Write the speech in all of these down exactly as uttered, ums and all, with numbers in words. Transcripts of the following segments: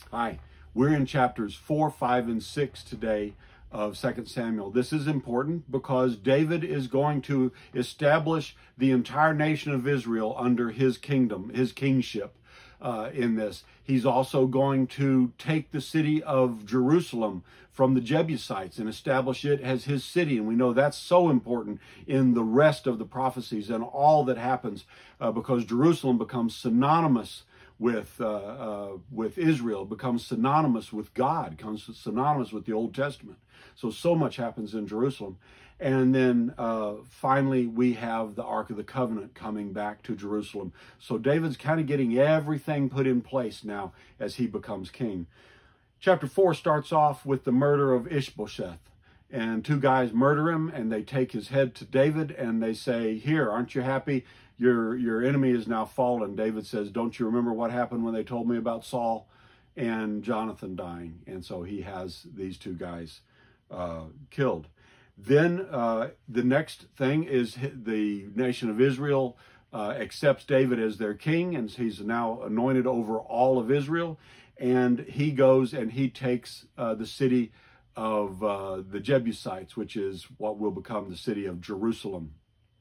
Hi, we're in chapters four, five, and six today of Second Samuel. This is important because David is going to establish the entire nation of Israel under his kingdom, his kingship uh, in this. He's also going to take the city of Jerusalem from the Jebusites and establish it as his city. And we know that's so important in the rest of the prophecies and all that happens uh, because Jerusalem becomes synonymous with uh, uh, with Israel, becomes synonymous with God, becomes synonymous with the Old Testament. So, so much happens in Jerusalem. And then uh, finally, we have the Ark of the Covenant coming back to Jerusalem. So David's kind of getting everything put in place now as he becomes king. Chapter four starts off with the murder of Ishbosheth. And two guys murder him, and they take his head to David, and they say, "Here, aren't you happy? Your, your enemy is now fallen." David says, "Don't you remember what happened when they told me about Saul and Jonathan dying?" And so he has these two guys uh, killed. Then uh, the next thing is the nation of Israel uh, accepts David as their king, and he's now anointed over all of Israel. And he goes and he takes uh, the city of uh, the Jebusites, which is what will become the city of Jerusalem.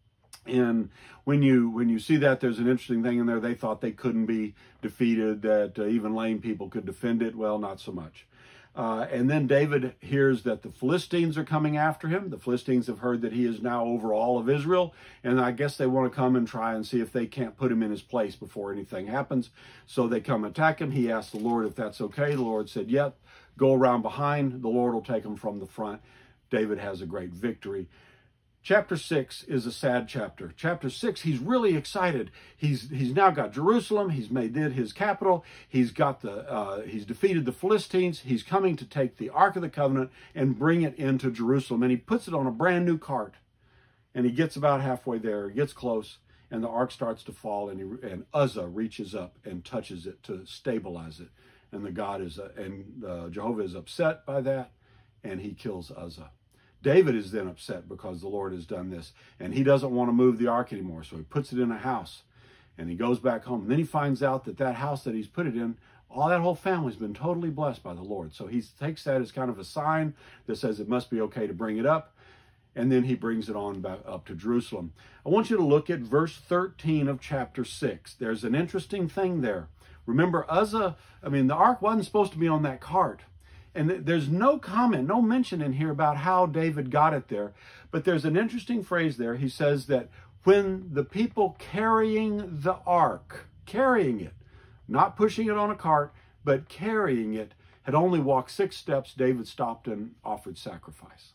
And when you when you see that, there's an interesting thing in there. They thought they couldn't be defeated, that uh, even lame people could defend it. Well, not so much. Uh, and then David hears that the Philistines are coming after him. The Philistines have heard that he is now over all of Israel, and I guess they want to come and try and see if they can't put him in his place before anything happens. So they come attack him. He asks the Lord if that's okay. The Lord said, "Yep, go around behind. The Lord will take him from the front." David has a great victory. Chapter six is a sad chapter. Chapter six, he's really excited. He's he's now got Jerusalem. He's made it his capital. He's got the uh, he's defeated the Philistines. He's coming to take the Ark of the Covenant and bring it into Jerusalem. And he puts it on a brand new cart. And he gets about halfway there. He gets close, and the ark starts to fall. And he, and Uzzah reaches up and touches it to stabilize it. And the God is uh, and uh, Jehovah is upset by that, and he kills Uzzah. David is then upset because the Lord has done this, and he doesn't want to move the ark anymore, so he puts it in a house, and he goes back home. And then he finds out that that house that he's put it in, all that whole family's been totally blessed by the Lord. So he takes that as kind of a sign that says it must be okay to bring it up, and then he brings it on back up to Jerusalem. I want you to look at verse thirteen of chapter six. There's an interesting thing there. Remember, Uzzah, I mean, the ark wasn't supposed to be on that cart. And there's no comment, no mention in here about how David got it there. But there's an interesting phrase there. He says that when the people carrying the ark, carrying it, not pushing it on a cart, but carrying it, had only walked six steps, David stopped and offered sacrifice.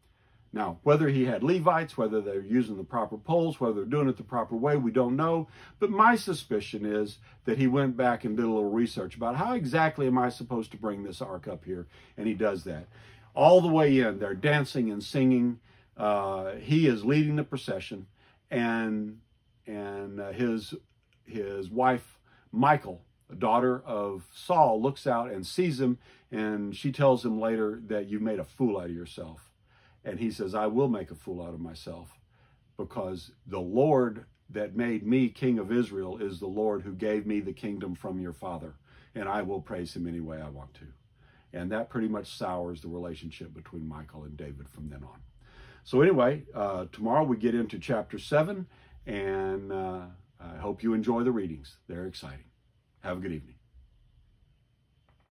Now, whether he had Levites, whether they're using the proper poles, whether they're doing it the proper way, we don't know. But my suspicion is that he went back and did a little research about how exactly am I supposed to bring this ark up here? And he does that. All the way in, they're dancing and singing. Uh, he is leading the procession. And, and uh, his, his wife, Michal, the daughter of Saul, looks out and sees him. And she tells him later that you made a fool out of yourself. And he says, "I will make a fool out of myself, because the Lord that made me king of Israel is the Lord who gave me the kingdom from your father, and I will praise him any way I want to." And that pretty much sours the relationship between Michal and David from then on. So anyway, uh, tomorrow we get into chapter seven, and uh, I hope you enjoy the readings. They're exciting. Have a good evening.